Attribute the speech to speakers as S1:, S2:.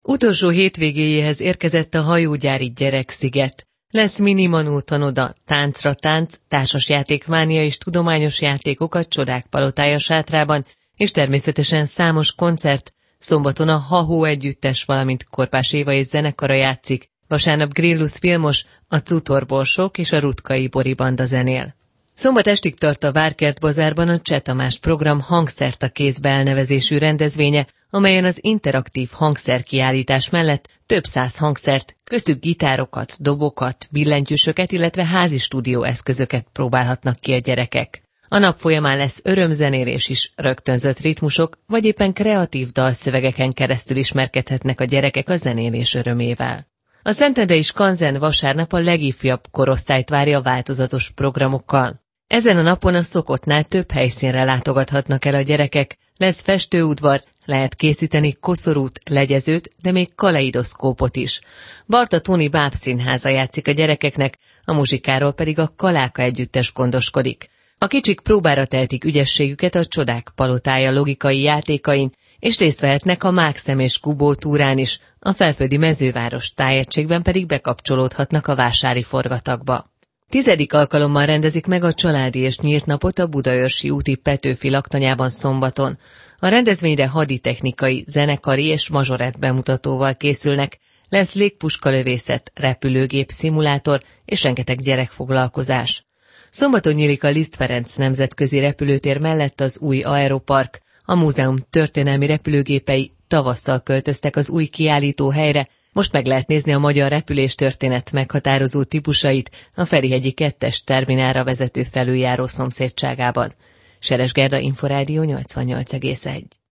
S1: Utolsó hétvégéjéhez érkezett a hajógyári gyereksziget. Lesz mini Manó tanoda, táncra tánc, társasjátékmánia és tudományos játékok a Csodák palotája sátrában, és természetesen számos koncert. Szombaton a Ha-Ho együttes, valamint Korpás Éva és zenekara játszik, vasárnap Grillus Vilmos, a Cutorborsok és a Rutkai Bori banda zenél. Szombat estig tart a Várkert Bazárban a Cseh Tamás program Hangszert a kézbe elnevezésű rendezvénye, amelyen az interaktív hangszerkiállítás mellett több száz hangszert, köztük gitárokat, dobokat, billentyűsöket, illetve házi stúdióeszközöket próbálhatnak ki a gyerekek. A nap folyamán lesz örömzenélés is, rögtönzött ritmusok, vagy éppen kreatív dalszövegeken keresztül ismerkedhetnek a gyerekek a zenélés örömével. A Szentendrei Skanzen vasárnap a legifjabb korosztályt várja változatos programokkal. Ezen a napon a szokottnál több helyszínre látogathatnak el a gyerekek, lesz festőudvar, lehet készíteni koszorút, legyezőt, de még kaleidoszkópot is. Barta Tóni bábszínháza játszik a gyerekeknek, a muzsikáról pedig a Kaláka együttes gondoskodik. A kicsik próbára tehetik ügyességüket a Csodák palotája logikai játékain, és részt vehetnek a Mákszem és Kubó túrán is, a Felföldi Mezőváros tájegységben pedig bekapcsolódhatnak a vásári forgatagba. 10. alkalommal rendezik meg a családi és nyílt napot a Budaörsi úti Petőfi laktanyában szombaton. A rendezvényre haditechnikai, zenekari és mazsorett bemutatóval készülnek, lesz légpuskalövészet, repülőgép szimulátor és rengeteg gyerekfoglalkozás. Szombaton nyílik a Liszt Ferenc nemzetközi repülőtér mellett az új aeropark, a múzeum történelmi repülőgépei tavasszal költöztek az új kiállító helyre, most meg lehet nézni a magyar repüléstörténet meghatározó típusait a Ferihegyi 2-es terminálra vezető felüljáró szomszédságában. Seres Gerda, Inforádió 88,1.